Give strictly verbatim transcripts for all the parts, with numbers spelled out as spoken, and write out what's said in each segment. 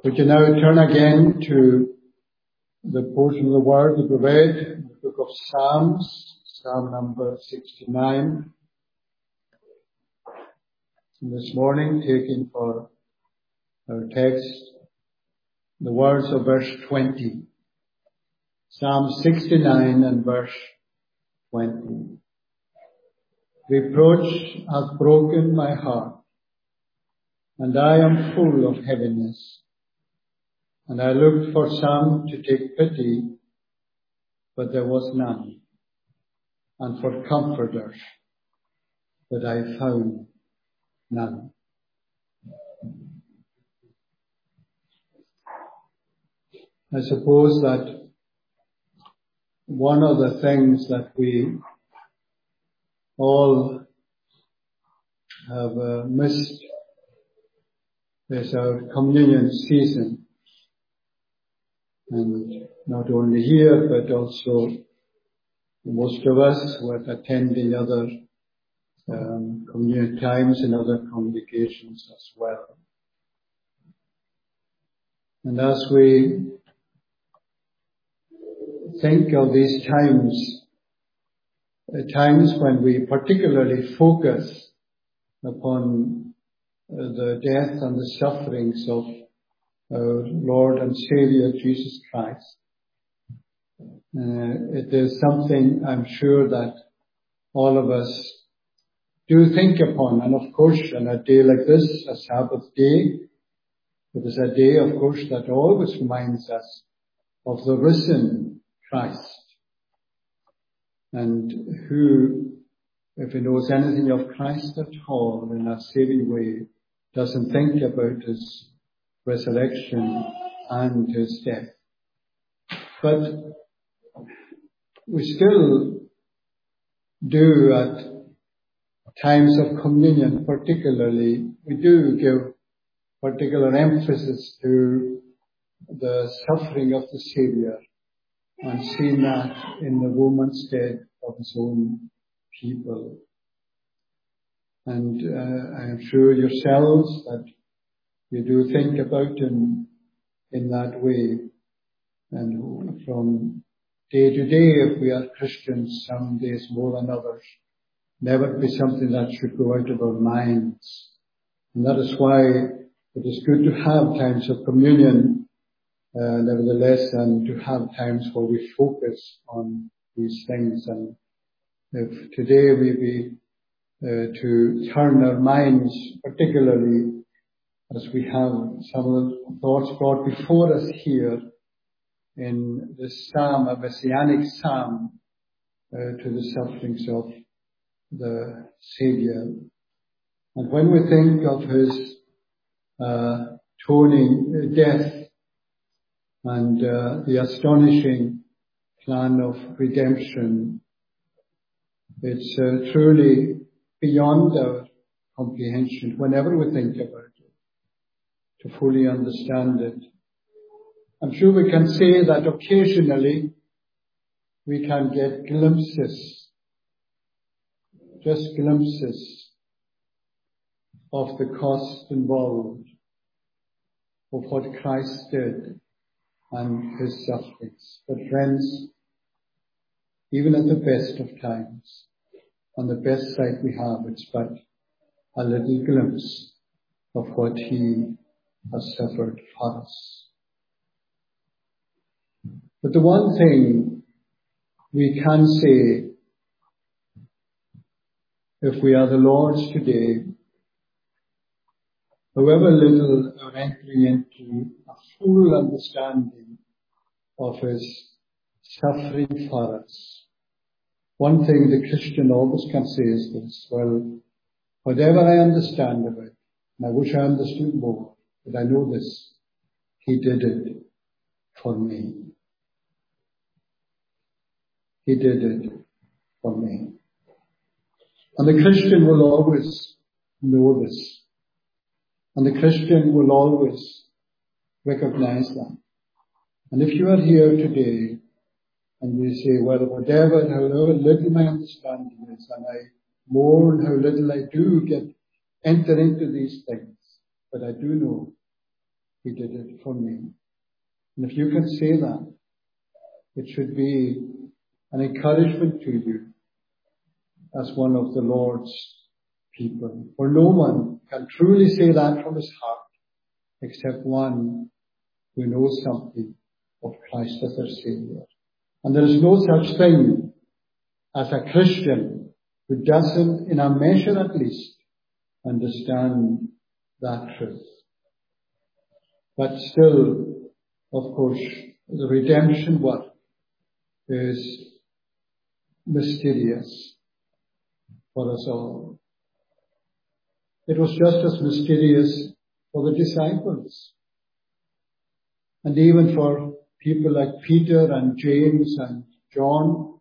We can now turn again to the portion of the Word that we read in the book of Psalms, Psalm number sixty-nine. And this morning, taking for our text the words of verse twenty. Psalm sixty-nine and verse twenty. Reproach hath broken my heart, and I am full of heaviness. And I looked for some to take pity, but there was none, and for comforters, but I found none. I suppose that one of the things that we all have uh, missed is our communion season. And not only here, but also most of us who are attending other um, communion times in other congregations as well. And as we think of these times, uh, times when we particularly focus upon uh, the death and the sufferings of our Lord and Savior Jesus Christ. Uh, it is something I'm sure that all of us do think upon. And of course, on a day like this, a Sabbath day, it is a day, of course, that always reminds us of the risen Christ. And who, if he knows anything of Christ at all in a saving way, doesn't think about his resurrection and his death. But we still do at times of communion particularly, we do give particular emphasis to the suffering of the Saviour and seeing that in the woman's death of his own people. And uh, I am sure yourselves that you do think about him in that way. And from day to day, if we are Christians, some days more than others, never be something that should go out of our minds. And that is why it is good to have times of communion, uh, nevertheless, and to have times where we focus on these things. And if today we be uh, to turn our minds particularly as we have some of the thoughts brought before us here in this psalm, a messianic psalm, uh, to the sufferings of the Saviour. And when we think of his uh, atoning death and uh, the astonishing plan of redemption, it's uh, truly beyond our comprehension whenever we think about it, to fully understand it. I'm sure we can say that occasionally we can get glimpses, just glimpses of the cost involved of what Christ did and his sufferings. But friends, even at the best of times, on the best sight we have, it's but a little glimpse of what he has suffered for us. But the one thing we can say, if we are the Lord's today, however little our entering into a full understanding of his suffering for us, one thing the Christian always can say is this: well, whatever I understand of it, and I wish I understood more, but I know this, he did it for me. He did it for me. And the Christian will always know this. And the Christian will always recognize that. And if you are here today and you say, well, whatever, however little my understanding is, and I mourn how little I do get enter into these things, but I do know He did it for me. And if you can say that, it should be an encouragement to you as one of the Lord's people. For no one can truly say that from his heart except one who knows something of Christ as their Savior. And there is no such thing as a Christian who doesn't, in a measure at least, understand that truth. But still, of course, the redemption work is mysterious for us all. It was just as mysterious for the disciples. And even for people like Peter and James and John,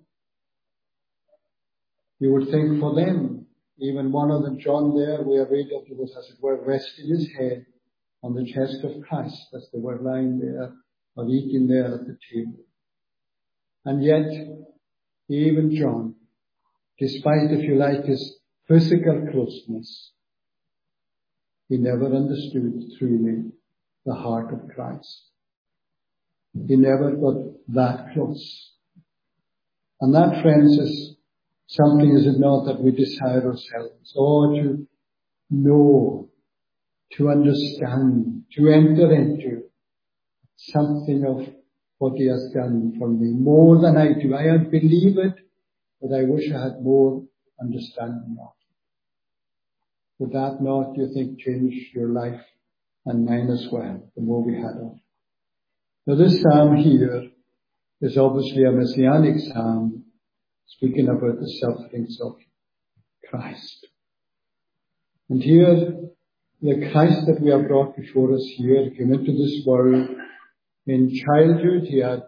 you would think for them, even one of them, John there, we have read that he was, as it were, resting his head on the chest of Christ as they were lying there or eating there at the table. And yet, even John, despite, if you like, his physical closeness, he never understood truly the heart of Christ. He never got that close. And that, friends, is something, is it not, that we desire ourselves, or to know, to understand, to enter into something of what he has done for me, more than I do. I believe it, but I wish I had more understanding of it. Would that not, do you think, change your life and mine as well, the more we had of? Now this psalm here is obviously a messianic psalm, speaking about the sufferings of Christ. And here, the Christ that we have brought before us here came into this world. In childhood, he had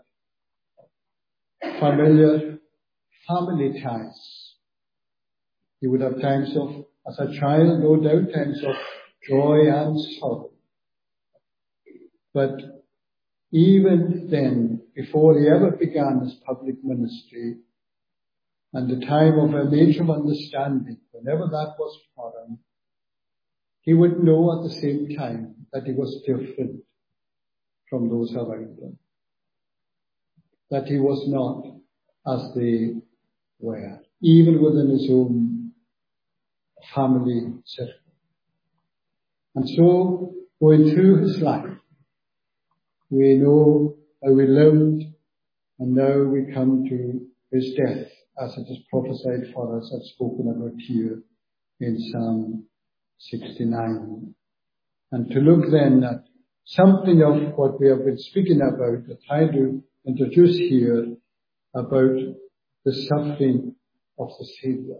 familiar family ties. He would have times of, as a child, no doubt, times of joy and sorrow. But even then, before he ever began his public ministry, and the time of an age of understanding, whenever that was for him, he would know at the same time that he was different from those around him. That he was not as they were, even within his own family circle. And so, going through his life, we know how he lived, and now we come to his death, as it is prophesied for us and spoken about here in Psalm sixty-nine. And to look then at something of what we have been speaking about, I try to introduce here about the suffering of the Savior.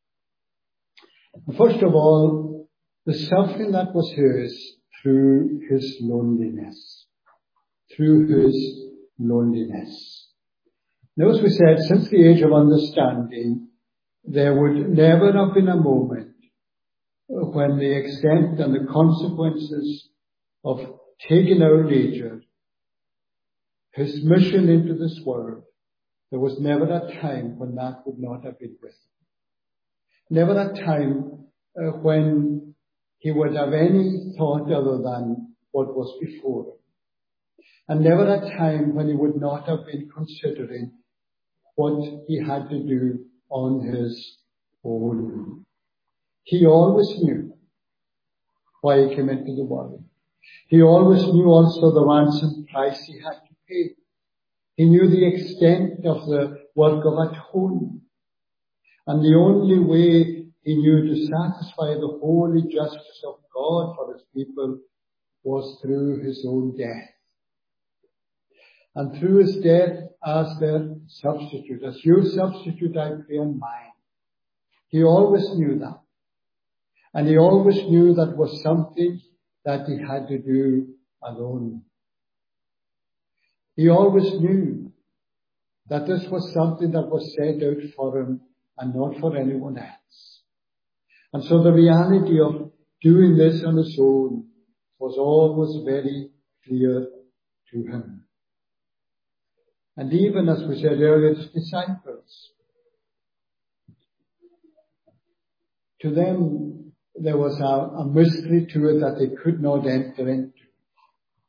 First of all, the suffering that was his through his loneliness. Through his loneliness. Now, as we said, since the age of understanding, there would never have been a moment when the extent and the consequences of taking our nature, his mission into this world, there was never a time when that would not have been with him. Never a time uh, when he would have any thought other than what was before him. And never a time when he would not have been considering what he had to do on his own. He always knew why he came into the world. He always knew also the ransom price he had to pay. He knew the extent of the work of atonement. And the only way he knew to satisfy the holy justice of God for his people was through his own death. And through his death as their substitute, as your substitute, I pray on mine. He always knew that. And he always knew that was something that he had to do alone. He always knew that this was something that was set out for him and not for anyone else. And so the reality of doing this on his own was always very clear to him. And even, as we said earlier, his disciples, to them there was a, a mystery to it that they could not enter into.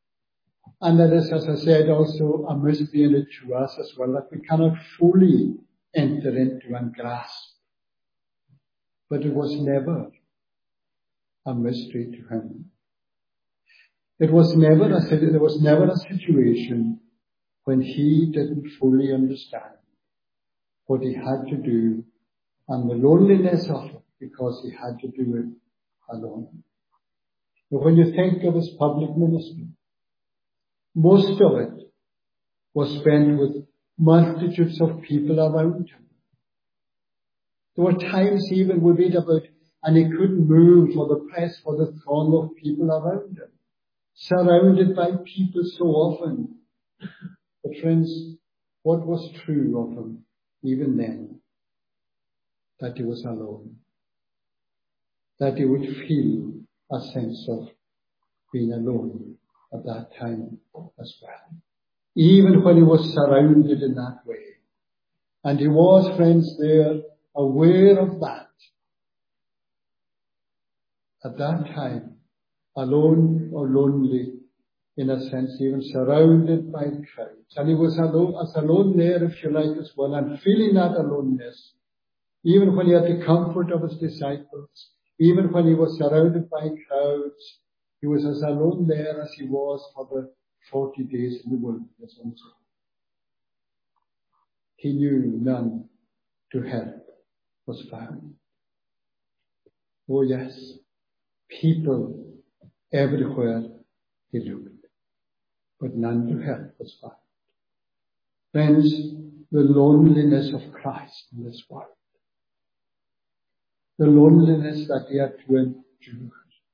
And that is, as I said, also a mystery in it to us as well, that we cannot fully enter into and grasp. But it was never a mystery to him. It was never a, there was never a situation when he didn't fully understand what he had to do and the loneliness of it, because he had to do it alone. But when you think of his public ministry, most of it was spent with multitudes of people around him. There were times even we read about, and he couldn't move for the press, for the throng of people around him, surrounded by people so often. But friends, what was true of him even then? That he was alone. That he would feel a sense of being alone at that time as well. Even when he was surrounded in that way. And he was, friends, there, aware of that. At that time, alone or lonely, in a sense, even surrounded by crowds. And he was alone, as alone there, if you like, as well, and feeling that aloneness, even when he had the comfort of his disciples, even when he was surrounded by crowds, he was as alone there as he was for the forty days in the wilderness also. He knew none to help was found. Oh yes, people everywhere he looked, but none to help was found. Friends, the loneliness of Christ in this world, the loneliness that he had to endure.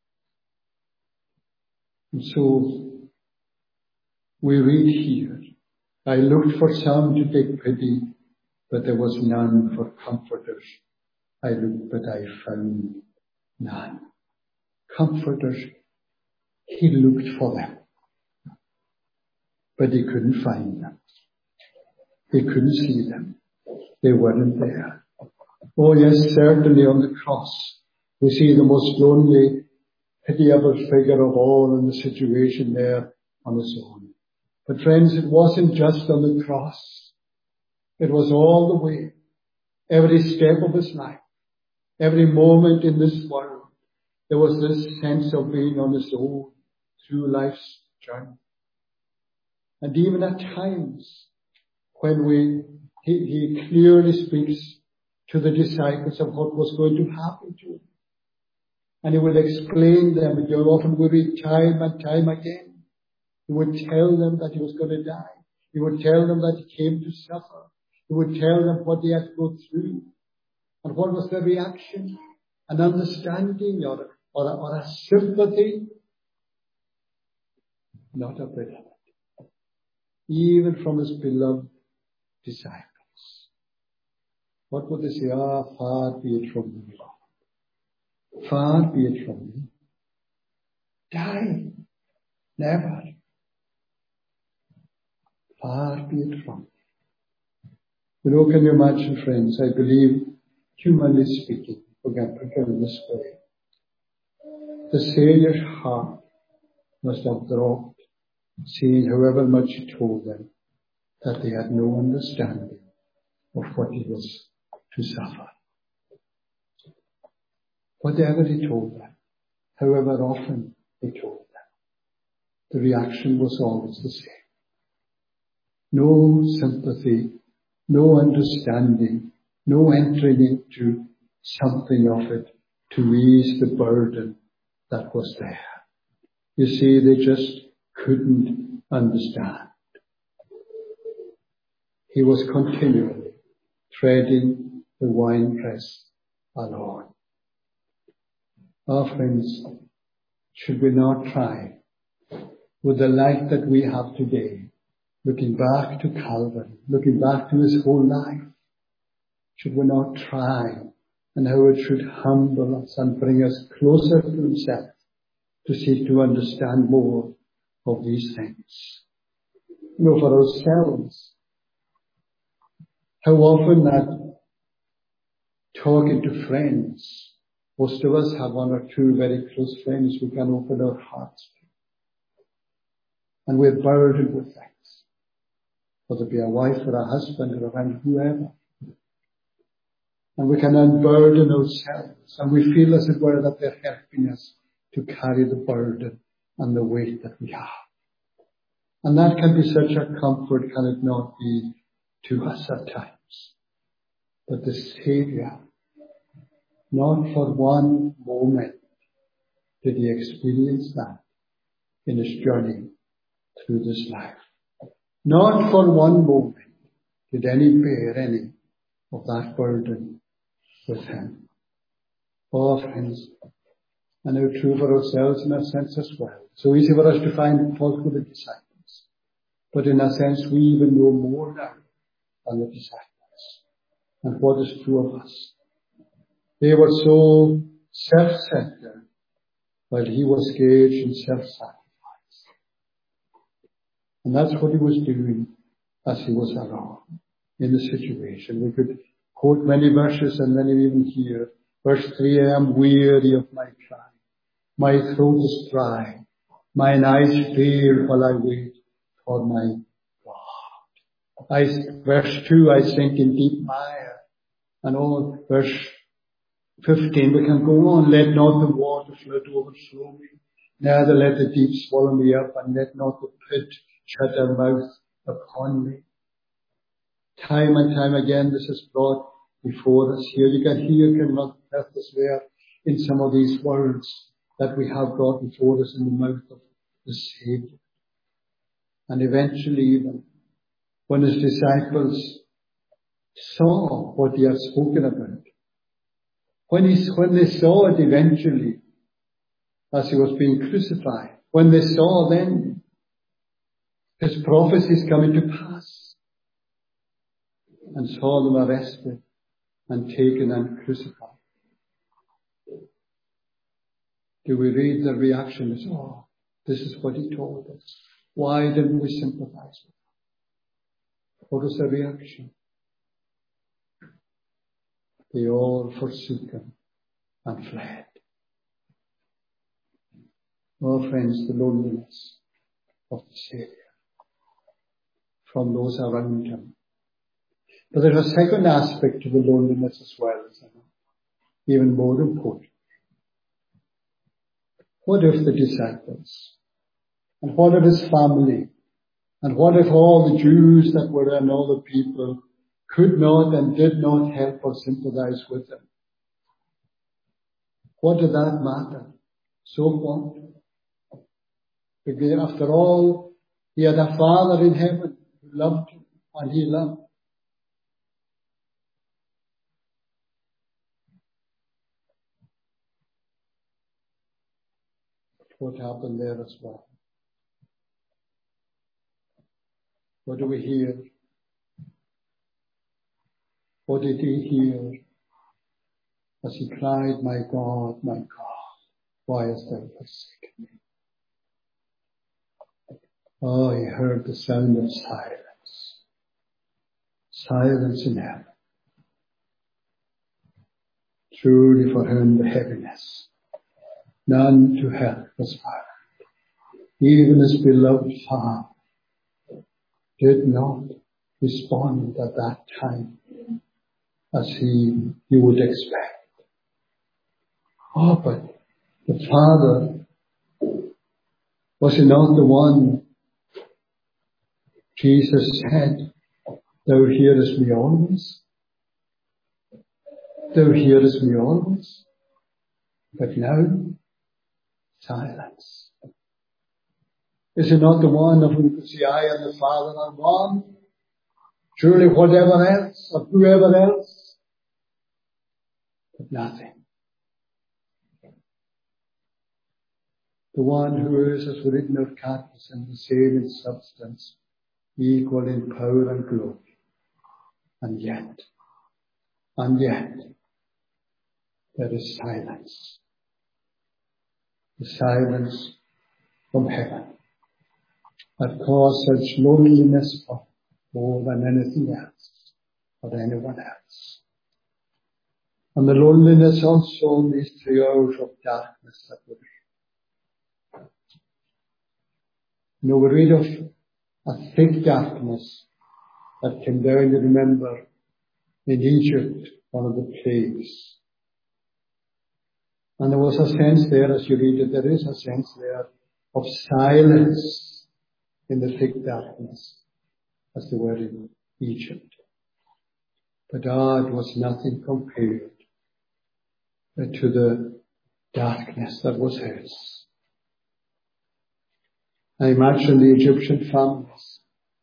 And so we read here, I looked for some to take pity, but there was none for comforters. I looked, but I found none. Comforters, he looked for them, but he couldn't find them. He couldn't see them. They weren't there. Oh yes, certainly on the cross, we see the most lonely, pitiable figure of all in the situation there on his own. But friends, it wasn't just on the cross. It was all the way, every step of his life, every moment in this world. There was this sense of being on his own through life's journey. And even at times when we, he, he clearly speaks to the disciples of what was going to happen to him. And he will explain them, and you'll often will read time and time again. He would tell them that he was going to die. He would tell them that he came to suffer. He would tell them what they had to go through. And what was their reaction? An understanding or, or, a, or a sympathy? Not a bit of it. Even from his beloved disciples. What would they say? Ah, far be it from me, Lord. Far be it from me. Die. Never. Far be it from me. You know, can you imagine, friends? I believe, humanly speaking, we can put it in this way. The Saviour's heart must have dropped, seeing however much he told them that they had no understanding of what he was to suffer. Whatever he told them, however often he told them, the reaction was always the same. No sympathy, no understanding, no entering into something of it to ease the burden that was there. You see, they just couldn't understand. He was continually treading the winepress alone. Our friends, should we not try, with the light that we have today, looking back to Calvary, looking back to his whole life, should we not try, and how it should humble us and bring us closer to himself, to seek to understand more of these things? You know, for ourselves, how often that talking to friends, most of us have one or two very close friends we can open our hearts to. And we're burdened with things. Whether it be a wife or a husband or a friend, whoever. And we can unburden ourselves. And we feel as it were that they're helping us to carry the burden and the weight that we have. And that can be such a comfort, can it not be, to us at times. But the Saviour, not for one moment did he experience that in his journey through this life. Not for one moment did any bear any of that burden with him. Oh, friends, I know true for ourselves in a sense as well. So easy for us to find fault with the disciples. But in a sense, we even know more now than the disciples. And what is true of us? They were so self-centered while he was engaged in self-sacrifice. And that's what he was doing as he was around in the situation. We could quote many verses and then even here. Verse three, I am weary of my cry. My throat is dry. Mine eyes fail while I wait for my God. I, verse two, I sink in deep mire. And all, verse fifteen, we can go on. Let not the water flood overflow me. Neither let the deep swallow me up, and let not the pit shut their mouth upon me. Time and time again, this is brought before us here. You can hear King Matthew's there in some of these words that we have brought before us in the mouth of the Saviour. And eventually even, when his disciples saw what he had spoken about, when, he, when they saw it eventually, as he was being crucified, when they saw then his prophecies coming to pass, and saw them arrested and taken and crucified, do we read the reaction as, oh, this is what he told us. Why didn't we sympathize with him? What was the reaction? They all forsook him and fled. Oh, friends, the loneliness of the Saviour from those around him. But there's a second aspect to the loneliness as well, isn't it? Even more important. What if the disciples, and what if his family, and what if all the Jews that were there and all the people could not and did not help or sympathize with him? What did that matter? So what? Because after all, he had a Father in heaven who loved him, and he loved. What happened there as well? What do we hear? What did he hear as he cried, my God, my God, why hast thou forsaken me? Oh, he heard the sound of silence. Silence in heaven. Truly for him the heaviness. None to help was found. Even his beloved Father did not respond at that time as he, you would expect. Oh, but the Father, was he not the one Jesus said, thou hearest me always? Thou hearest me always? But now, silence. Is it not the one of whom you see I and the Father are one? Surely whatever else, or whoever else, but nothing. The one who is, as written of Catechism, the same in substance, equal in power and glory. And yet, and yet, there is silence. The silence from heaven that caused such loneliness for more than anything else or anyone else. And the loneliness also in these three hours of darkness that were. You know, we read of a thick darkness that came down, you remember, in Egypt, one of the plagues. And there was a sense there, as you read it, there is a sense there of silence in the thick darkness, as they were in Egypt. But God was nothing compared to the darkness that was his. I imagine the Egyptian families,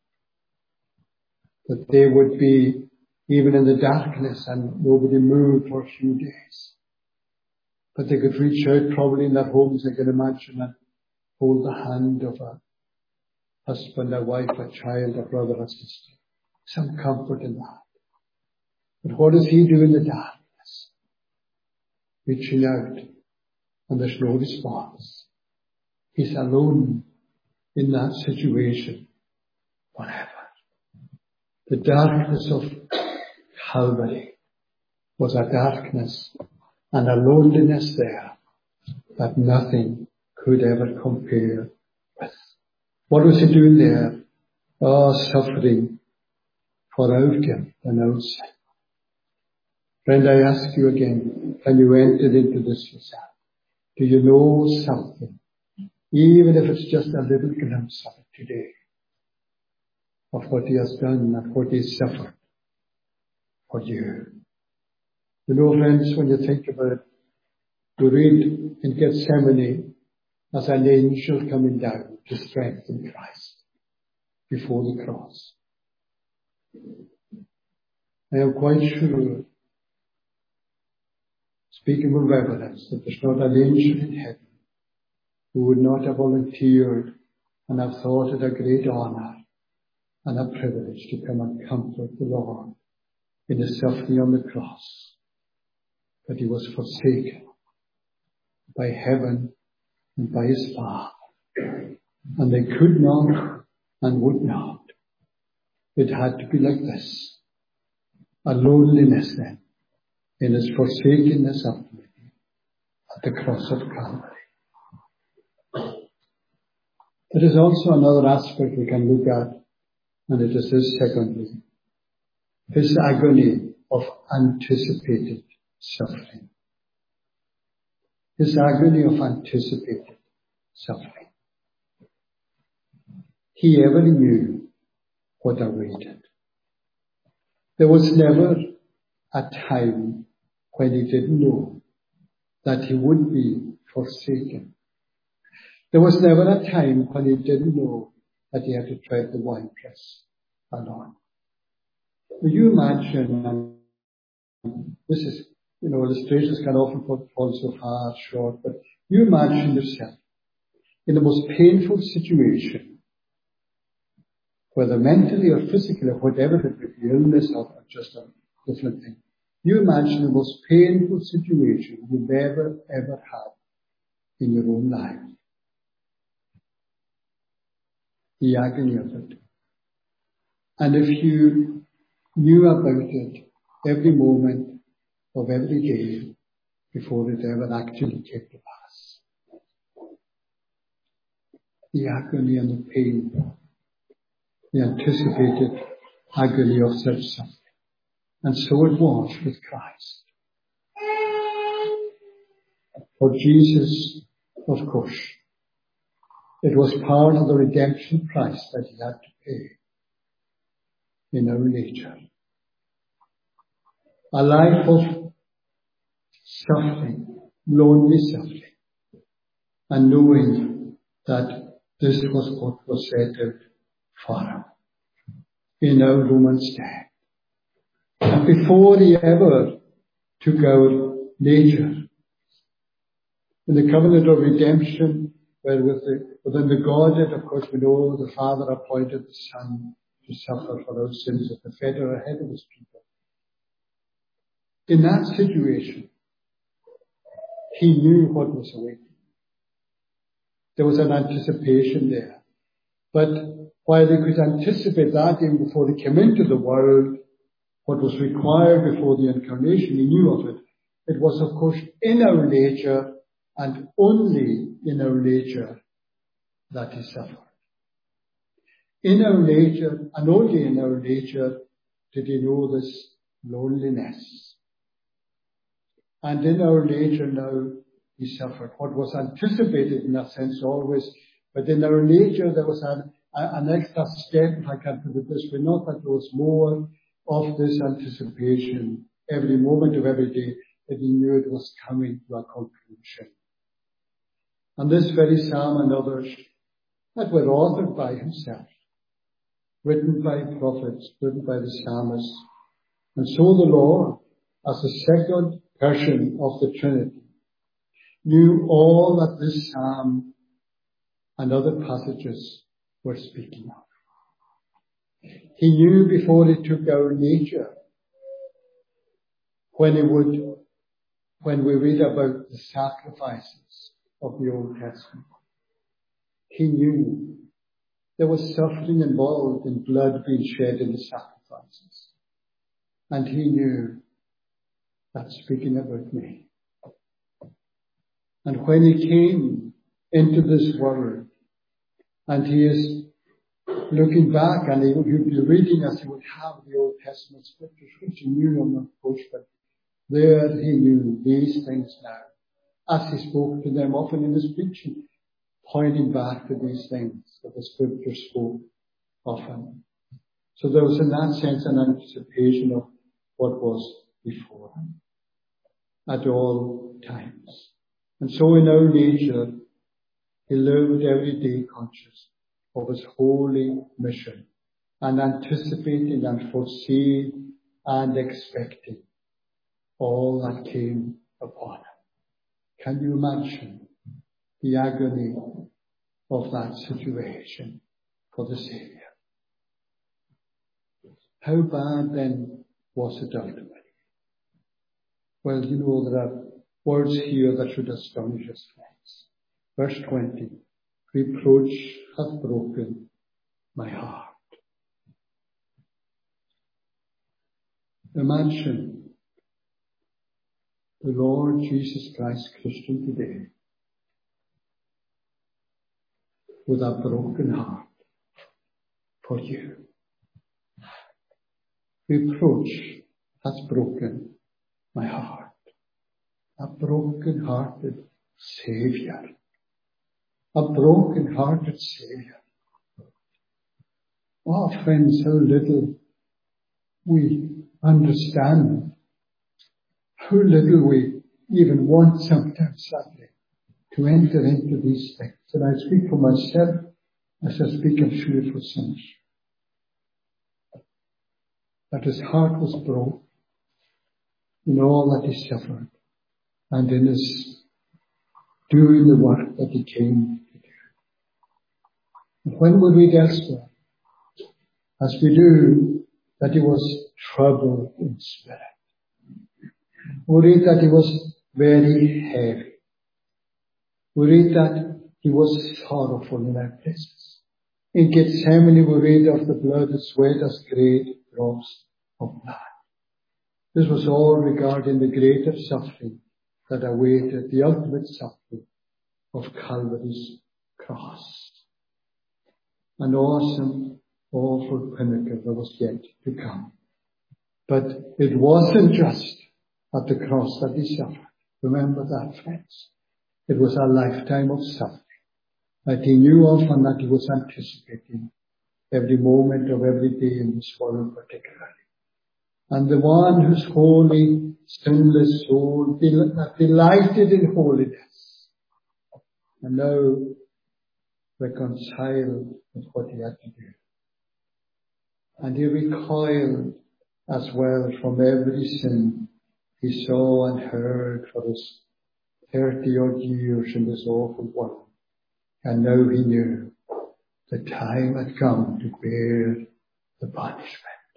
that they would be even in the darkness and nobody moved for a few days. But they could reach out probably in their homes, I can imagine, and hold the hand of a husband, a wife, a child, a brother, a sister. Some comfort in that. But what does he do in the darkness? Reaching out, and there's no response. He's alone in that situation forever. The darkness of Calvary was a darkness and a loneliness there that nothing could ever compare with. What was he doing there? Oh, suffering for our guilt and our sin. Friend, I ask you again, can you enter into this yourself? Do you know something, even if it's just a little glimpse of it today, of what he has done and what he suffered for you? You know, friends, when you think about it, we read in Gethsemane as an angel coming down to strengthen Christ before the cross. I am quite sure, speaking with reverence, that there's not an angel in heaven who would not have volunteered and have thought it a great honor and a privilege to come and comfort the Lord in his suffering on the cross. But he was forsaken by heaven and by his Father. And they could not and would not. It had to be like this. A loneliness then in his forsakenness of me at the cross of Calvary. There is also another aspect we can look at, and it is this secondly. His agony of anticipated suffering. His agony of anticipated suffering. He ever knew what awaited. There was never a time when he didn't know that he would be forsaken. There was never a time when he didn't know that he had to tread the winepress alone. Will you imagine, and this is, you know, illustrations can often fall so far short, but you imagine yourself in the most painful situation, whether mentally or physically or whatever it may be, illness or just a different thing. You imagine the most painful situation you've ever, ever had in your own life. The agony of it. And if you knew about it every moment of every day before it ever actually came to pass. The agony and the pain, the anticipated agony of such suffering. And so it was with Christ. For Jesus, of course, it was part of the redemption price that he had to pay in our nature. A life of suffering, lonely suffering, and knowing that this was what was set out for him in our Romans stead. And before he ever took our nature, in the covenant of redemption, where with the, within the Godhead, of course, we know the Father appointed the Son to suffer for our sins at the federal head of his people. In that situation, he knew what was awaiting. There was an anticipation there. But while he could anticipate that even before he came into the world, what was required before the incarnation, he knew of it. It was, of course, in our nature and only in our nature that he suffered. in our nature, and only in our nature, did he know this loneliness. And in our nature now, he suffered. What was anticipated in a sense always, but in our nature there was an, an extra step, if I can put it this way, not that there was more of this anticipation every moment of every day, that he knew it was coming to a conclusion. And this very psalm and others that were authored by himself, written by prophets, written by the psalmists. And so the Lord, as the second person of the Trinity, knew all that this psalm and other passages were speaking of. He knew before he took our nature, when he would, when we read about the sacrifices of the Old Testament, he knew there was suffering involved in blood being shed in the sacrifices. And he knew that's speaking about me. And when he came into this world, and he is looking back, and he would be reading as he would have the Old Testament scriptures, which he knew them, of course, but there he knew these things now. As he spoke to them often in his preaching, pointing back to these things that the scriptures spoke of him. So there was in that sense an anticipation of what was before him at all times. And so in our nature, he lived every day conscious of his holy mission and anticipating and foreseeing and expecting all that came upon him. Can you imagine the agony of that situation for the Saviour? How bad then was it ultimately? Well, you know, there are words here that should astonish us, friends. Verse twenty, reproach hath broken my heart. Imagine the Lord Jesus Christ, Christian today, with a broken heart for you. Reproach has broken my heart. A broken-hearted Saviour. A broken-hearted Saviour. Oh, friends, how little we understand. How little we even want sometimes, sadly, to enter into these things. And I speak for myself as I speak, I'm sure, for some. That his heart was broken in all that he suffered and in his doing the work that he came to do. And when we read elsewhere, as we do, that he was troubled in spirit. We read that he was very heavy. We read that he was sorrowful in our places. In Gethsemane we read of the blood that sweat as great drops of blood. This was all regarding the greater suffering that awaited, the ultimate suffering of Calvary's cross. An awesome, awful pinnacle that was yet to come. But it wasn't just at the cross that he suffered. Remember that, friends. It was a lifetime of suffering that he knew of and that he was anticipating every moment of every day in this world particularly. And the one whose holy, sinless soul that delighted in holiness and now reconciled with what he had to do. And he recoiled as well from every sin he saw and heard for his thirty odd years in this awful world. And now he knew the time had come to bear the punishment.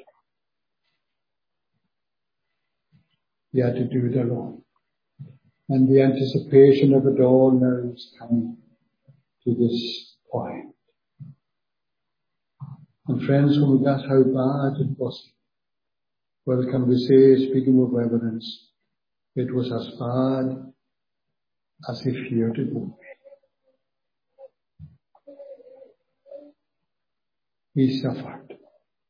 He had to do it alone. And the anticipation of it all now is coming to this point. And friends, when we got how bad it was, well, can we say, speaking with reverence, it was as bad as he feared it would be. He suffered.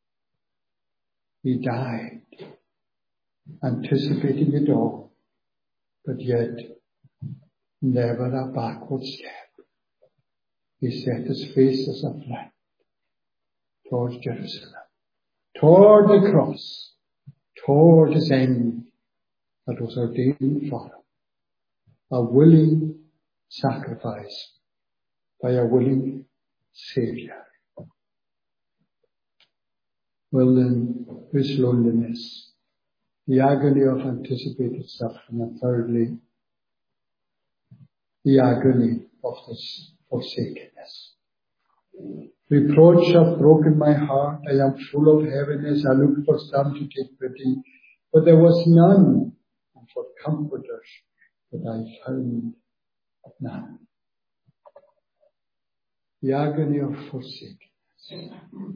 He died, anticipating it all, but yet never a backward step. He set his face as a flint towards Jerusalem, toward the cross, toward his end that was ordained for him. A willing sacrifice by a willing Saviour. Well then, his loneliness, the agony of anticipated suffering, and thirdly, the agony of this forsakenness. Reproach hath broken my heart, I am full of heaviness, I looked for some to take pity, but there was none, and for comforters, but I found none. The agony of forsakenness.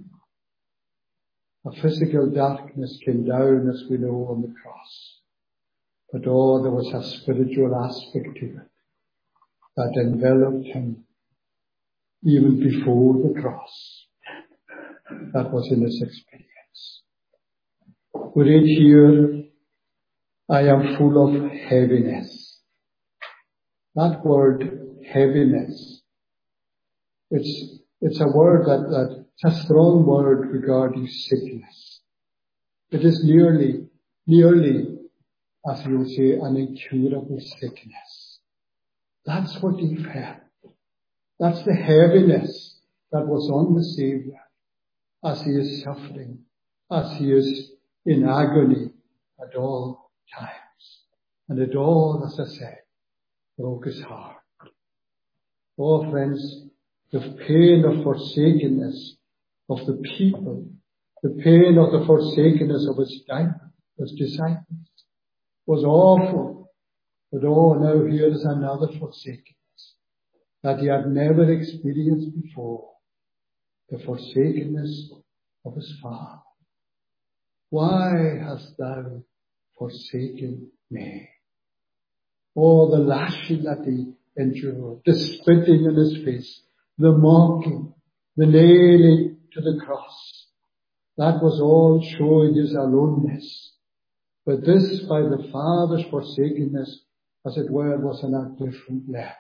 A physical darkness came down, as we know, on the cross. But oh, there was a spiritual aspect to it that enveloped him even before the cross. That was in his experience. We read here, I am full of heaviness. That word, heaviness, it's, it's a word that, that it's a strong word regarding sickness. It is nearly, nearly, as you would say, an incurable sickness. That's what he felt. That's the heaviness that was on the Saviour as he is suffering, as he is in agony at all times. And it all, as I said, broke his heart. Oh, friends, the pain of forsakenness of the people, the pain of the forsakenness of his disciples was awful. But oh, now here is another forsakenness that he had never experienced before. The forsakenness of his Father. Why hast thou forsaken me? Oh, the lashing that he endured, the spitting in his face, the mocking, the nailing to the cross. That was all showing his aloneness. But this, by the Father's forsakenness, as it were, was on a different level.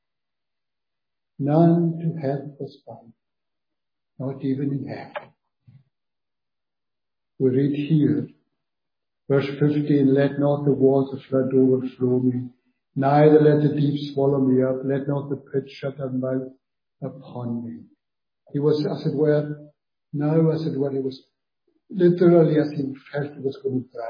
None to help us found, not even in heaven. We read here, verse fifteen, let not the water flood overflow me, neither let the deep swallow me up, let not the pit shut her mouth upon me. He was, as it were, now as it were, he was literally as he felt he was going to drown,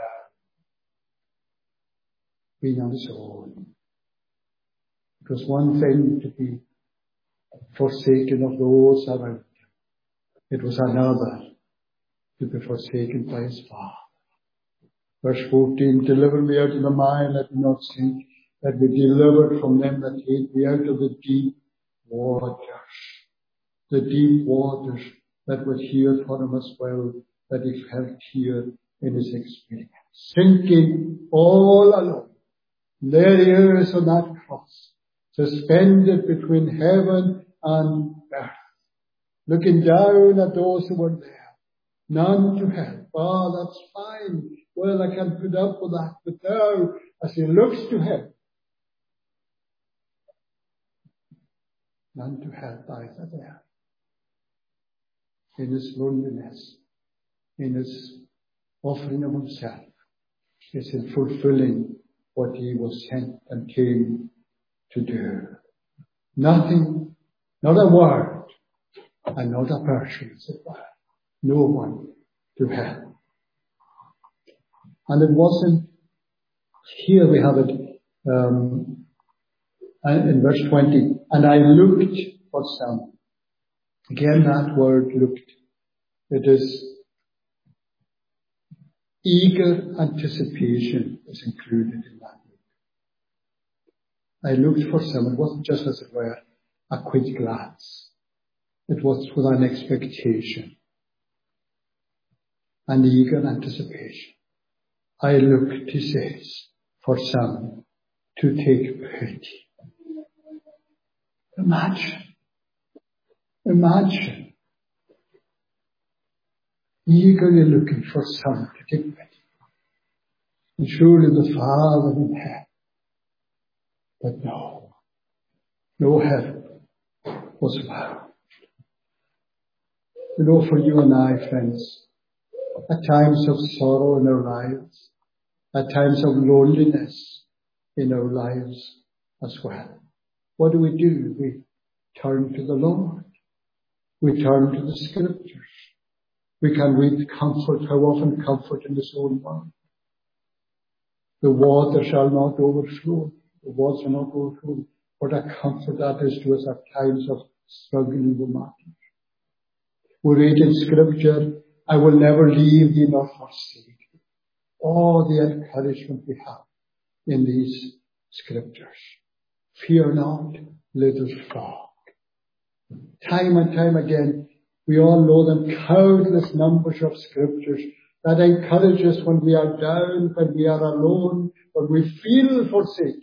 being on his own. It was one thing to be forsaken of those around him. It was another to be forsaken by his Father. Verse fourteen, deliver me out of the mire, let me not sink, let me deliver from them that hate me, out of the deep waters. The deep waters that were here for him as well, that he felt here in his experience. Sinking all alone. There he is on that cross, suspended between heaven and earth, looking down at those who were there. None to help. Oh, that's fine. Well, I can put up with that. But now, as he looks to heaven, none to help either there. In his loneliness, in his offering of himself, is in fulfilling what he was sent and came to do. Nothing, not a word, and not a person, as it were. No one to help. And it wasn't, here we have it um, in verse twenty, and I looked for some. Again, that word looked, it is eager anticipation is included in that look. I looked for some. It wasn't just, as it were, a quick glance. It was with an expectation. An eager anticipation. I looked, he says, for some to take pity. Imagine. Imagine. eagerly looking for some to take pity. And surely the Father in heaven. But no, no heaven was found. You know, for you and I, friends, at times of sorrow in our lives, at times of loneliness in our lives as well, what do we do? We turn to the Lord. We turn to the Scriptures. We can read comfort, how often comfort in His own word. The water shall not overflow. The waters shall not overflow. What a comfort that is to us at times of struggling with matters. We read in Scripture, I will never leave thee nor forsake thee. All the encouragement we have in these Scriptures. Fear not, little flock. Time and time again, we all know them, countless numbers of Scriptures that encourage us when we are down, when we are alone, when we feel forsaken.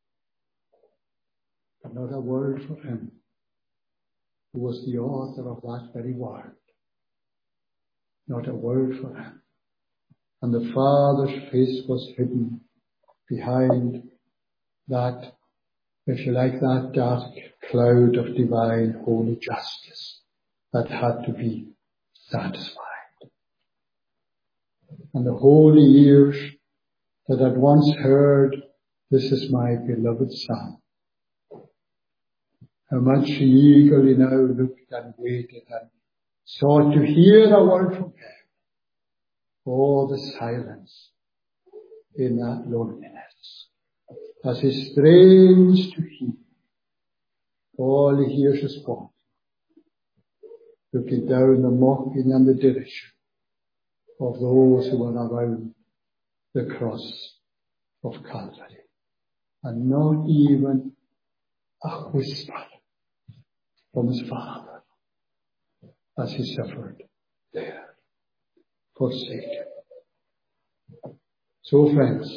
But not a word for Him, who was the author of that very word. Not a word for Him. And the Father's face was hidden behind that, if you like, that dark cloud of divine holy justice that had to be satisfied. And the holy ears that had once heard, this is my beloved Son, how much he eagerly now looked and waited and sought to hear a word from heaven. Oh, the silence in that loneliness. As he strains to hear, all he hears is God, looking down the mocking and the derision of those who are around the cross of Calvary. And not even a whisper from his Father as he suffered there, forsaken. So, friends,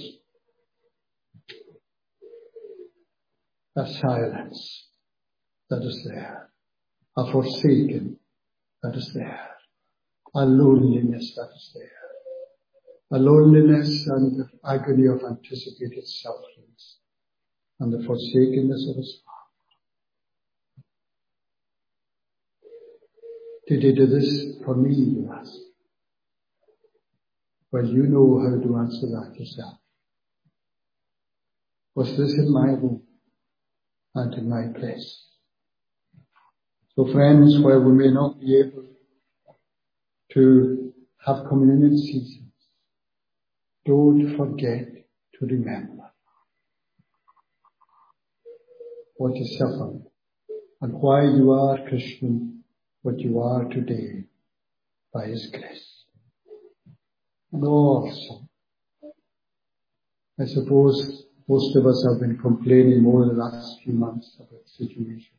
a silence that is there, a forsaken that is there, a loneliness that is there, a loneliness and the agony of anticipated sufferings, and the forsakenness of his Father. Did he do this for me, you ask? Well, you know how to answer that yourself. Was this in my room and in my place? So, friends, while we may not be able to have communion seasons, don't forget to remember what you suffered and why you are Christian, what you are today by His grace. And also, I suppose most of us have been complaining more the last few months about the situation.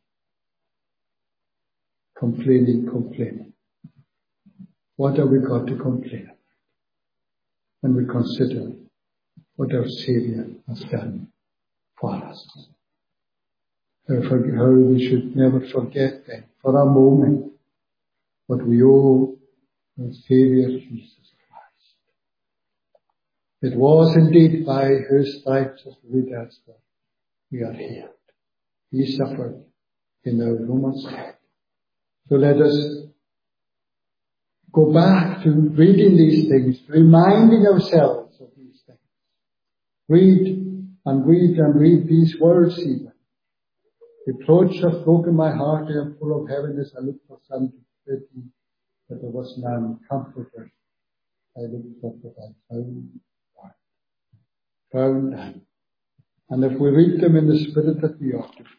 Complaining, complaining. What have we got to complain about when we consider what our Saviour has done for us? How we should never forget then, for a moment, what we owe our Saviour Jesus Christ. It was indeed by His stripes as we dealt with, we are healed. He suffered in our Roman stead. So let us go back to reading these things, reminding ourselves of these things. Read and read and read these words even. Reproach hath broken my heart, I am full of heaviness, I look for some to pity, but there was none. Comforter, I looked for, but I found one. Found none. And if we read them in the spirit that we ought to,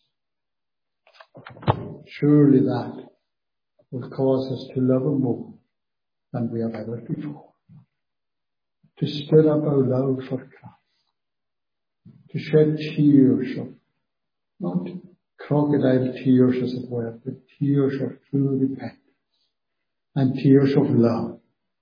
friends, surely that will cause us to love Him more than we have ever before. To stir up our love for Christ. To shed tears of, not crocodile tears as it were, but tears of true repentance and tears of love.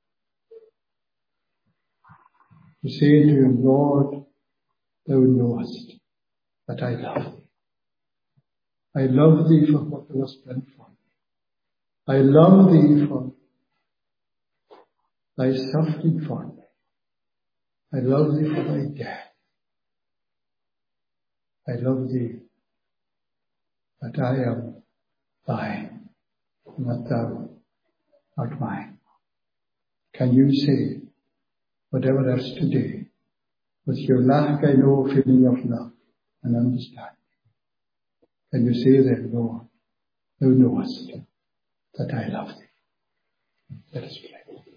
To say to Him, Lord, Thou knowest that I love Thee. I love Thee for what Thou hast done for me. I love Thee for thy suffering for me. I love thee for thy death. I love thee that I am thine, not thou art mine. Can you say whatever else today with your lack I know feeling of love and understanding? Can you say then, Lord, thou knowest that I love thee? Let us pray.